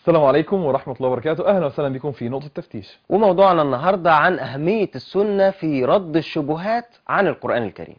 السلام عليكم ورحمة الله وبركاته. أهلا وسهلا بكم في نقطة تفتيش. وموضوعنا النهاردة عن أهمية السنة في رد الشبهات عن القرآن الكريم.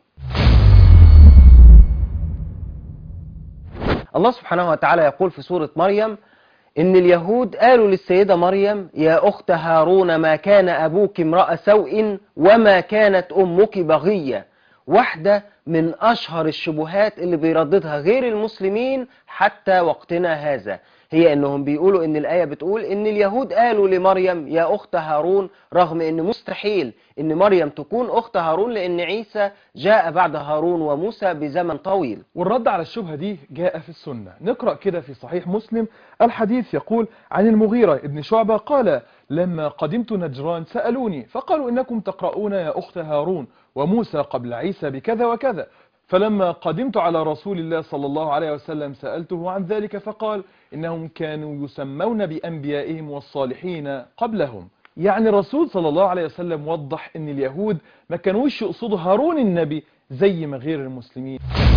الله سبحانه وتعالى يقول في سورة مريم إن اليهود قالوا للسيدة مريم: يا أخت هارون ما كان أبوك امرأ سوء وما كانت أمك بغية. واحدة من أشهر الشبهات اللي بيرددها غير المسلمين حتى وقتنا هذا هي إنهم بيقولوا إن الآية بتقول إن اليهود قالوا لمريم يا أخت هارون، رغم إن مستحيل إن مريم تكون أخت هارون، لأن عيسى جاء بعد هارون وموسى بزمن طويل. والرد على الشبهة دي جاء في السنة. نقرأ كده في صحيح مسلم الحديث يقول عن المغيرة ابن شعبة قال: لما قدمت نجران سألوني فقالوا إنكم تقرؤون يا أخت هارون وموسى قبل عيسى بكذا وكذا، فلما قدمت على رسول الله صلى الله عليه وسلم سألته عن ذلك فقال إنهم كانوا يسمون بأنبيائهم والصالحين قبلهم. يعني الرسول صلى الله عليه وسلم وضح إن اليهود ما كانوش يقصدوا هارون النبي زي ما غير المسلمين.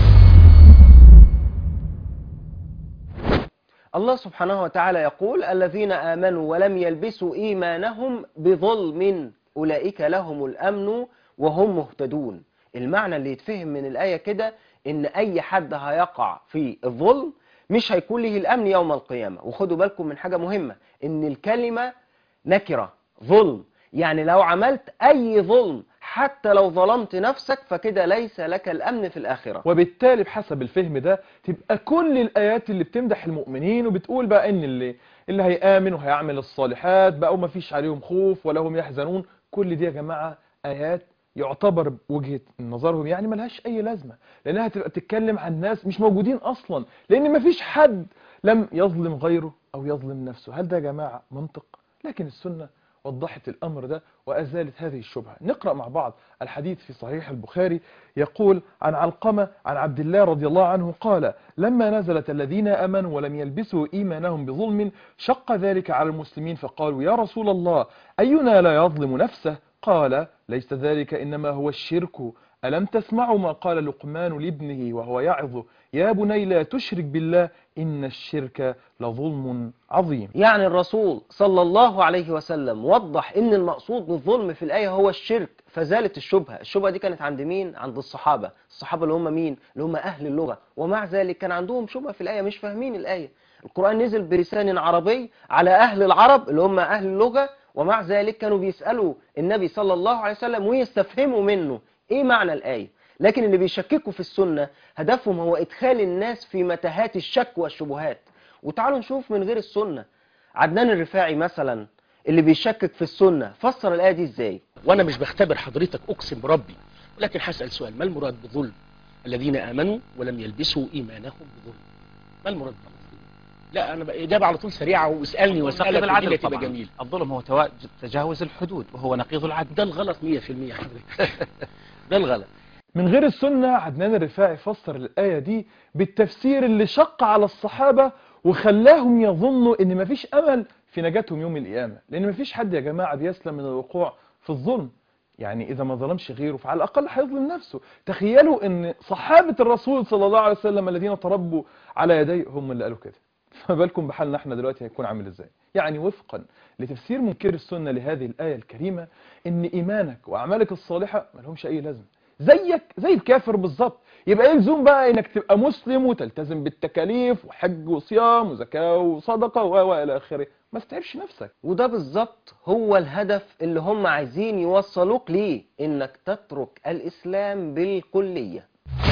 الله سبحانه وتعالى يقول: الذين آمنوا ولم يلبسوا إيمانهم بظلم أولئك لهم الأمن وهم مهتدون. المعنى اللي يتفهم من الآية كده إن أي حد هيقع في الظلم مش هيكون له الأمن يوم القيامة. وخدوا بالكم من حاجة مهمة، إن الكلمة نكرة، ظلم، يعني لو عملت أي ظلم حتى لو ظلمت نفسك فكده ليس لك الأمن في الآخرة. وبالتالي بحسب الفهم ده تبقى كل الآيات اللي بتمدح المؤمنين وبتقول بقى إن اللي هيآمن وهيعمل الصالحات بقى وما فيش عليهم خوف ولا هم يحزنون، كل دي يا جماعة آيات يعتبر وجهة نظرهم يعني ملهاش أي لازمة، لأنها تبقى بتتكلم عن ناس مش موجودين أصلا، لأن ما فيش حد لم يظلم غيره أو يظلم نفسه. هل ده يا جماعة منطق؟ لكن السنة وضحت الأمر ده وأزالت هذه الشبهة. نقرأ مع بعض الحديث في صحيح البخاري يقول عن علقمة عن عبد الله رضي الله عنه قال: لما نزلت الذين آمنوا ولم يلبسوا إيمانهم بظلم شق ذلك على المسلمين فقالوا: يا رسول الله أينا لا يظلم نفسه؟ قال: ليس ذلك إنما هو الشرك. ألم تسمعوا ما قال لقمان لابنه وهو يعظه: يا بني لا تشرك بالله إن الشرك لظلم عظيم. يعني الرسول صلى الله عليه وسلم وضح إن المقصود بالظلم في الآية هو الشرك، فزالت الشبهة. الشبهة دي كانت عند مين؟ عند الصحابة اللي هم مين؟ اللي هم أهل اللغة، ومع ذلك كان عندهم شبهة في الآية، مش فاهمين الآية. القرآن نزل بلسان عربي على أهل العرب اللي هم أهل اللغة، ومع ذلك كانوا بيسألوا النبي صلى الله عليه وسلم ويستفهموا منه إيه معنى الآية. لكن اللي بيشككوا في السنة هدفهم هو إدخال الناس في متاهات الشك والشبهات. وتعالوا نشوف من غير السنة. عدنان الرفاعي مثلا اللي بيشكك في السنة فسر الآية دي إزاي؟ وانا مش بختبر حضرتك اقسم بربي، ولكن هسأل سؤال: ما المراد بظلم؟ الذين آمنوا ولم يلبسوا إيمانهم بظلم، ما المراد بظلم؟ لا انا اجابه على طول سريعه، واسالني واسالك العدل تبقى طبعا. جميل. الظلم هو تجاوز الحدود وهو نقيض العدل. ده الغلط 100% حضرتك. ده الغلط. من غير السنة عدنان الرفاعي فسر الآية دي بالتفسير اللي شق على الصحابة وخلاهم يظنوا ان مفيش امل في نجاتهم يوم القيامة، لان مفيش حد يا جماعة بيسلم من الوقوع في الظلم. يعني اذا ما ظلمش غيره فعلى الاقل هيظلم نفسه. تخيلوا ان صحابة الرسول صلى الله عليه وسلم الذين تربوا على يديه هم اللي قالوا كده، فما بالكم بحالنا احنا دلوقتي هيكون عامل ازاي؟ يعني وفقا لتفسير منكر السنة لهذه الآية الكريمة ان ايمانك واعمالك الصالحة ملهمش اي لازمة، زيك زي الكافر بالظبط. يبقى يلزم بقى انك تبقى مسلم وتلتزم بالتكاليف وحج وصيام وزكاة وصدقة والى اخره، ما تتعبش نفسك. وده بالظبط هو الهدف اللي هم عايزين يوصلوك ليه، انك تترك الإسلام بالكلية.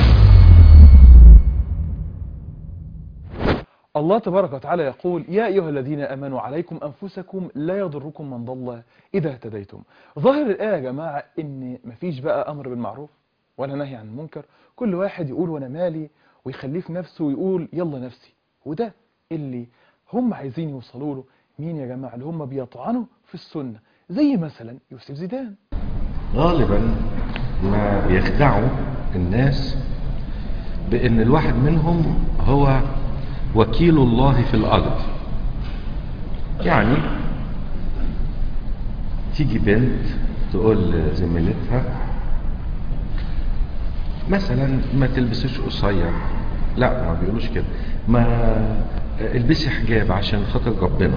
الله تبارك وتعالى يقول: يا أيها الذين آمنوا عليكم أنفسكم لا يضركم من ضل إذا اهتديتم. ظاهر الآية يا جماعة إن مفيش بقى أمر بالمعروف ولا نهي عن المنكر، كل واحد يقول وأنا مالي ويخليه في نفسه ويقول يلا نفسي. وده اللي هم عايزين يوصلوا له. مين يا جماعة؟ اللي هم بيطعنوا في السنة، زي مثلا يوسف زيدان. غالبا ما بيخدعوا الناس بأن الواحد منهم هو وكيل الله في الأرض. يعني تيجي بنت تقول لزميلتها مثلا ما تلبسوش قصير، لا ما بيقولوش كده، ما البسي حجاب عشان خاطر ربنا،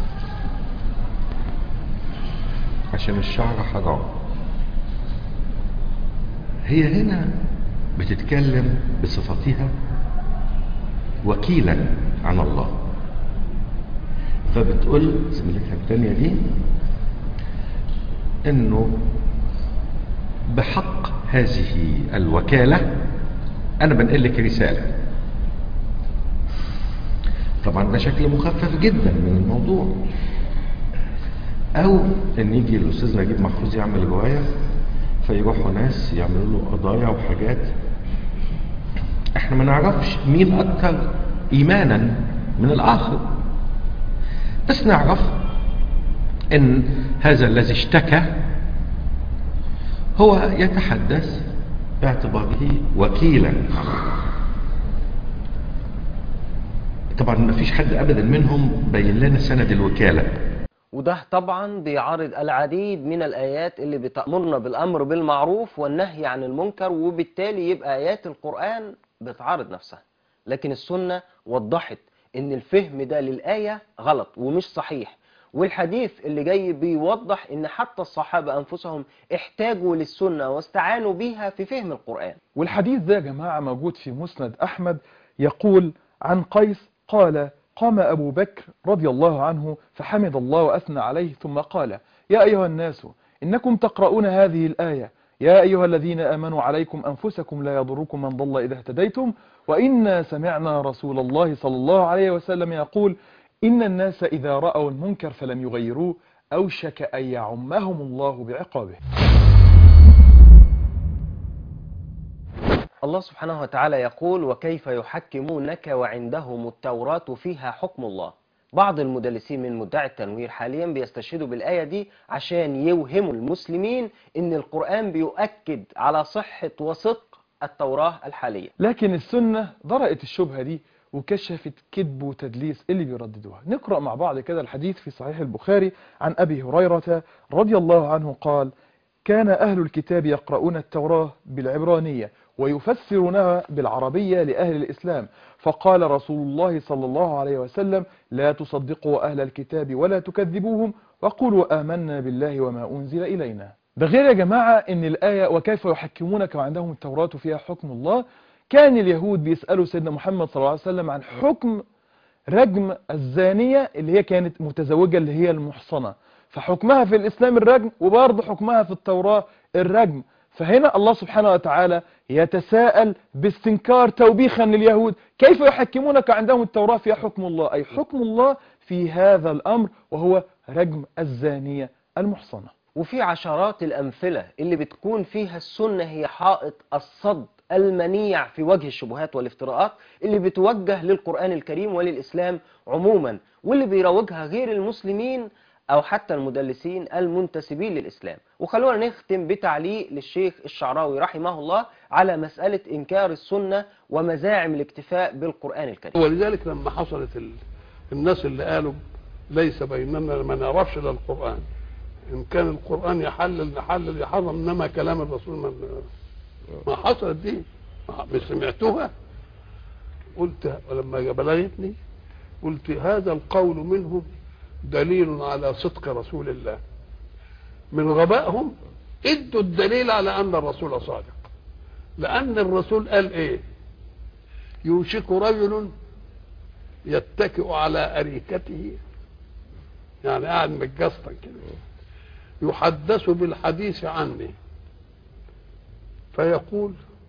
عشان الشعر حرام. هي هنا بتتكلم بصفتها وكيلا عن الله، فبتقول زميلتها الثانية دي انه بحق هذه الوكالة انا بنقل لك رسالة. طبعا ده شكل مخفف جدا من الموضوع. او ان يجي الاستاذ نجيب محفوظ يعمل رواية فيروحوا ناس يعملوا له قضايا وحاجات، احنا ما نعرفش مين اكثر ايمانا من الاخر، بس نعرف ان هذا الذي اشتكى هو يتحدث باعتباره وكيلا. طبعا ما فيش حد ابدا منهم بين لنا سند الوكالة، وده طبعا بيعارض العديد من الآيات اللي بتأمرنا بالأمر بالمعروف والنهي عن المنكر، وبالتالي يبقى آيات القرآن بتعارض نفسها. لكن السنة وضحت ان الفهم ده للآية غلط ومش صحيح، والحديث اللي جاي بيوضح ان حتى الصحابة انفسهم احتاجوا للسنة واستعانوا بيها في فهم القرآن. والحديث ده يا جماعة موجود في مسند أحمد، يقول عن قيس قال: قام أبو بكر رضي الله عنه فحمد الله وأثنى عليه ثم قال: يا أيها الناس إنكم تقرؤون هذه الآية: يا أيها الذين آمنوا عليكم أنفسكم لا يضركم من ضل إذا اهتديتم، وإنا سمعنا رسول الله صلى الله عليه وسلم يقول: إن الناس إذا رأوا المنكر فلم يغيروه أوشك أن يعمهم الله بعقابه. الله سبحانه وتعالى يقول: وكيف يحكمونك وعندهم التوراة فيها حكم الله. بعض المدلسين من مدعي التنوير حاليا بيستشهدوا بالآية دي عشان يوهموا المسلمين ان القرآن بيؤكد على صحة وصدق التوراة الحالية. لكن السنة ضرأت الشبهة دي وكشفت كذب وتدليس اللي بيرددوها. نقرأ مع بعض كده الحديث في صحيح البخاري عن أبي هريرة رضي الله عنه قال: كان أهل الكتاب يقرؤون التوراة بالعبرانية ويفسرونها بالعربية لأهل الإسلام، فقال رسول الله صلى الله عليه وسلم: لا تصدقوا أهل الكتاب ولا تكذبوهم وقولوا آمنا بالله وما أنزل إلينا. ده غير يا جماعة ان الآية وكيف يحكمونك وعندهم التوراة فيها حكم الله، كان اليهود بيسألوا سيدنا محمد صلى الله عليه وسلم عن حكم رجم الزانية اللي هي كانت متزوجة اللي هي المحصنة، فحكمها في الإسلام الرجم وبرضه حكمها في التوراة الرجم. فهنا الله سبحانه وتعالى يتساءل باستنكار توبيخا لليهود: كيف يحكمونك عندهم التوراة فيها حكم الله، أي حكم الله في هذا الأمر وهو رجم الزانية المحصنة. وفي عشرات الأمثلة اللي بتكون فيها السنة هي حائط الصد المنيع في وجه الشبهات والافتراءات اللي بتوجه للقرآن الكريم وللإسلام عموما، واللي بيروجها غير المسلمين أو حتى المدلسين المنتسبين للإسلام. وخلونا نختم بتعليق للشيخ الشعراوي رحمه الله على مسألة إنكار السنة ومزاعم الاكتفاء بالقرآن الكريم. ولذلك لما حصلت الناس اللي قالوا ليس بيننا ما نعرفش الا القرآن، إن كان القرآن يحلل يحرم، إنما كلام الرسول ما حصلت دي، ما سمعتوها. قلت ولما بلغتني قلت هذا القول منهم دليل على صدق رسول الله. من غبائهم ادوا الدليل على أن الرسول صادق، لأن الرسول قال إيه؟ يوشك رجل يتكئ على أريكته، يعني قاعد متجسطن كده، يحدث بالحديث عني فيقول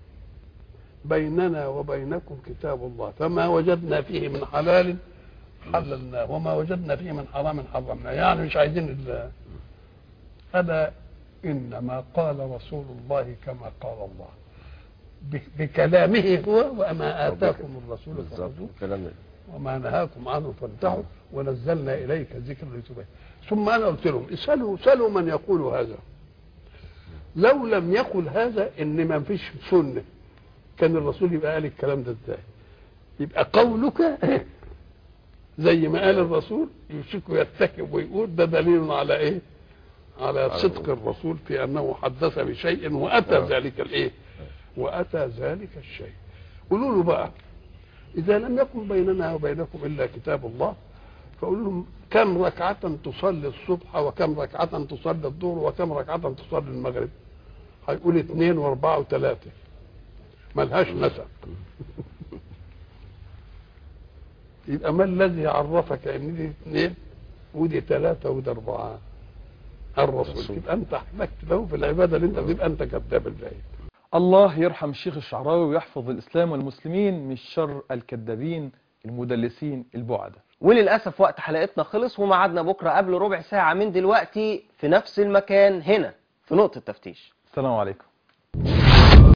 بيننا وبينكم كتاب الله فما وجدنا فيه من حلال حللناه وما وجدنا فيه من حرام حرمناه. يعني مش عايزين ألا إنما قال رسول الله كما قال الله بكلامه هو، وما آتاكم الرسول فخذوه وما نهاكم عنه فانتهوا ونزلنا إليك الذكر لتبين. ثم أنا قلت لهم اسألوا من يقول هذا. لو لم يقل هذا إن ما فيش سنة كان الرسول يبقى قال الكلام ده ازاي؟ يبقى قولك زي ما قال الرسول يوشك يتكئ ويقول ده دليل على ايه؟ على صدق الرسول في انه حدث بشيء واتى ذلك الايه؟ واتى ذلك الشيء. قولوا له بقى إذا لم يكن بيننا وبينكم إلا كتاب الله، فقول لهم كم ركعة تصلي الصبح وكم ركعة تصلي الظهر وكم ركعة تصلي المغرب؟ هيقول 2 و4 و3، ملهاش نسب. يبقى ما الذي عرفك ان دي 2 ودي 3 ودي 4؟ الرسول. يبقى انت احتجت له في العباده اللي انت بتبقى انت كذاب الباقي. الله يرحم الشيخ الشعراوي ويحفظ الإسلام والمسلمين من شر الكذابين المدلسين البعدة. وللأسف وقت حلقتنا خلص، وميعادنا بكرة قبل ربع ساعة من دلوقتي في نفس المكان هنا في نقطة تفتيش. السلام عليكم.